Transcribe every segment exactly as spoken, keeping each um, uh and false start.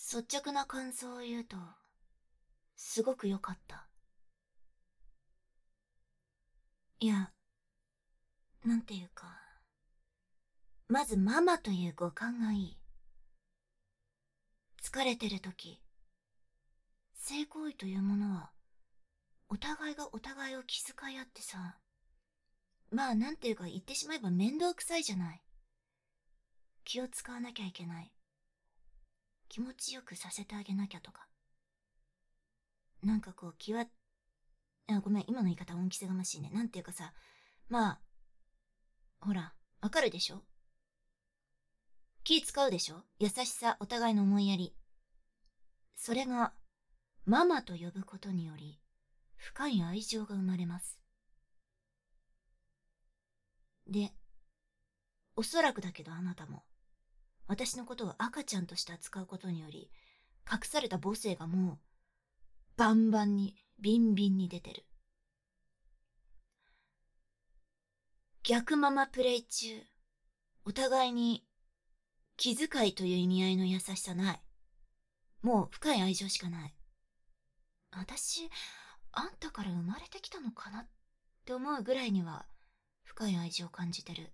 率直な感想を言うと、すごく良かった。いや、なんていうか、まずママという語感がいい。疲れてる時、性行為というものは、お互いがお互いを気遣い合ってさ、まあなんていうか言ってしまえば面倒くさいじゃない。気を使わなきゃいけない。気持ちよくさせてあげなきゃとか。なんかこう気は、あ、ごめん、今の言い方恩着せがましいね。なんていうかさ、まあ、ほら、わかるでしょ？気使うでしょ？優しさ、お互いの思いやり。それが、ママと呼ぶことにより、深い愛情が生まれます。で、おそらくだけどあなたも、私のことを赤ちゃんとして扱うことにより、隠された母性がもう、バンバンに、ビンビンに出てる。逆ママプレイ中、お互いに、気遣いという意味合いの優しさない。もう深い愛情しかない。私、あんたから生まれてきたのかなって思うぐらいには、深い愛情を感じてる。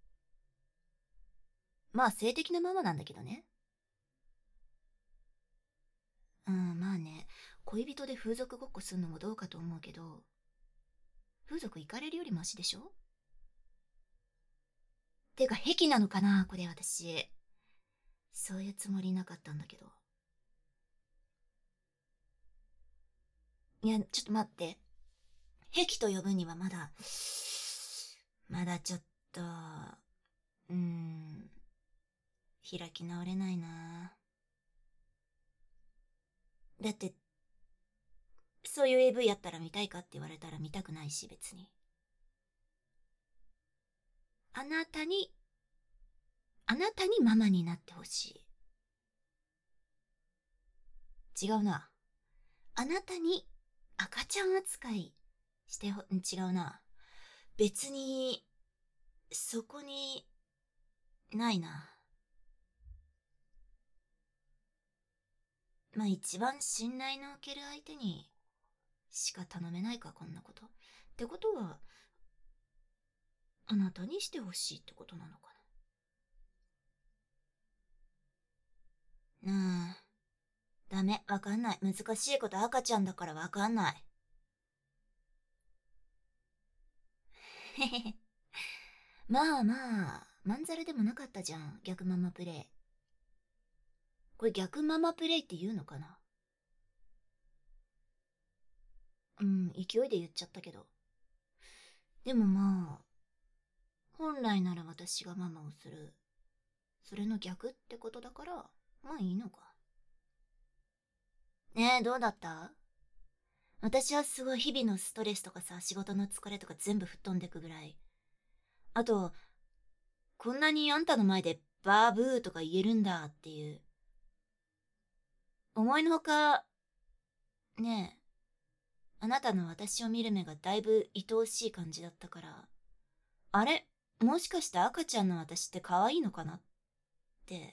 まあ性的なママなんだけどね。うん、まあね、恋人で風俗ごっこすんのもどうかと思うけど、風俗行かれるよりマシでしょ？てか、癖なのかなこれ私。そういうつもりなかったんだけど。いや、ちょっと待って。癖と呼ぶにはまだ、まだちょっと、うーん、開き直れないな。だって、そういう エーブイ やったら見たいかって言われたら見たくないし、別に。あなたに、あなたにママになってほしい。違うな。あなたに赤ちゃん扱いしてほ、違うな。別に、そこに、ないな。まあ一番信頼のおける相手にしか頼めないか、こんなこと。ってことは、あなたにしてほしいってことなのかな。なあ、ダメ、わかんない。難しいこと赤ちゃんだからわかんない。へへへ。まあまあ、まんざらでもなかったじゃん、逆ママプレイ。これ逆ママプレイって言うのかな？うん、勢いで言っちゃったけど。でもまあ、本来なら私がママをする。それの逆ってことだから、まあいいのか。ねえ、どうだった？私はすごい日々のストレスとかさ、仕事の疲れとか全部吹っ飛んでくぐらい。あと、こんなにあんたの前でバーブーとか言えるんだっていう。思いのほか、ねえ、あなたの私を見る目がだいぶ愛おしい感じだったから、あれ、もしかして赤ちゃんの私って可愛いのかなって、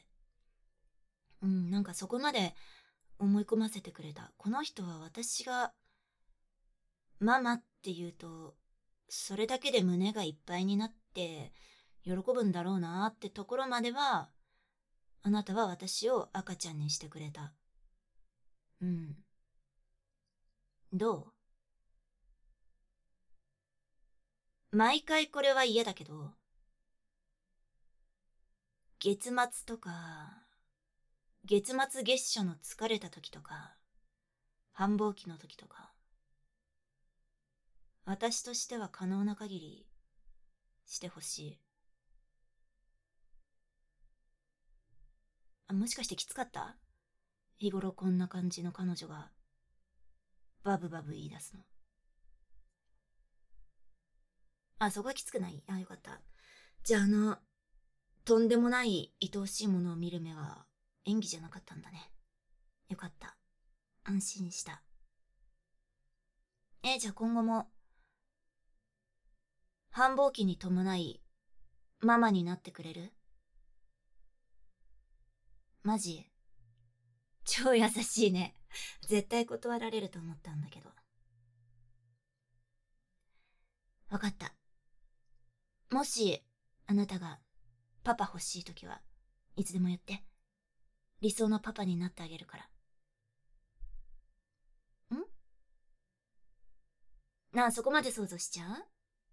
うん、なんかそこまで思い込ませてくれた。この人は私がママって言うと、それだけで胸がいっぱいになって喜ぶんだろうなってところまでは、あなたは私を赤ちゃんにしてくれた。うん。どう？毎回これは嫌だけど、月末とか、月末月初の疲れた時とか、繁忙期の時とか、私としては可能な限りしてほしい。あ、もしかしてきつかった？日頃こんな感じの彼女がバブバブ言い出すの。あ、そこはきつくない？あ、よかった。じゃああの、とんでもない愛おしいものを見る目は演技じゃなかったんだね。よかった。安心した。え、じゃあ今後も、繁忙期に伴い、ママになってくれる？マジ？ 超優しいね。絶対断られると思ったんだけど。わかった。もし、あなたがパパ欲しいときはいつでも言って。理想のパパになってあげるから。んなあ、そこまで想像しちゃう？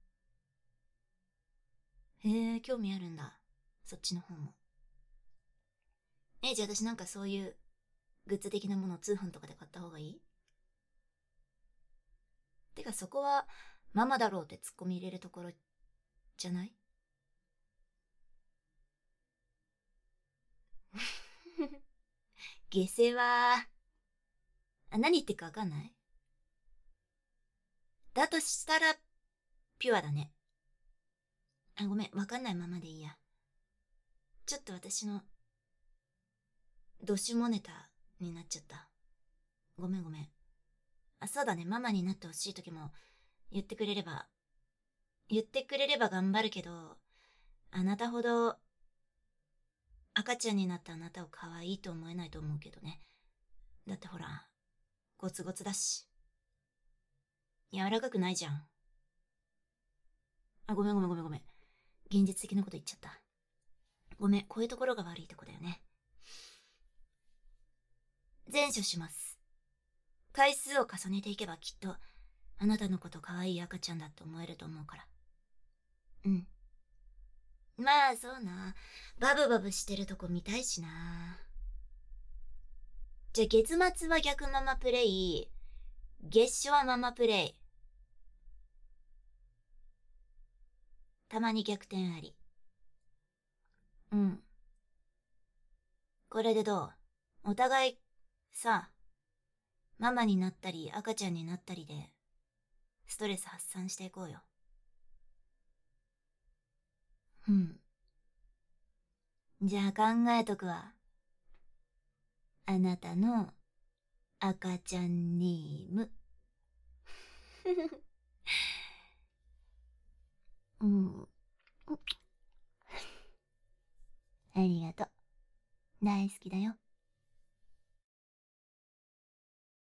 へえ、興味あるんだ。そっちの方も。え、じゃあ私なんかそういうグッズ的なものを通販とかで買った方がいい？てかそこはママだろうってツッコミ入れるところじゃない？下世話。あ、何言ってるかわかんない？だとしたら、ピュアだね。あ、ごめん、わかんないままでいいや。ちょっと私の、ドシュモネタになっちゃった。ごめんごめん。あ、そうだね、ママになってほしい時も、言ってくれれば、言ってくれれば頑張るけど、あなたほど、赤ちゃんになったあなたを可愛いと思えないと思うけどね。だってほら、ゴツゴツだし。柔らかくないじゃん。あ、ごめんごめんごめんごめん。現実的なこと言っちゃった。ごめん、こういうところが悪いとこだよね。前処します。回数を重ねていけばきっと、あなたのこと可愛い赤ちゃんだって思えると思うから。うん。まあ、そうな。バブバブしてるとこ見たいしな。じゃあ、月末は逆ママプレイ、月初はママプレイ。たまに逆転あり。うん。これでどう？お互い、さ、ママになったり赤ちゃんになったりで、ストレス発散していこうよ。うん。じゃあ考えとくわ。あなたの赤ちゃんネーム。うん。ありがとう。大好きだよ。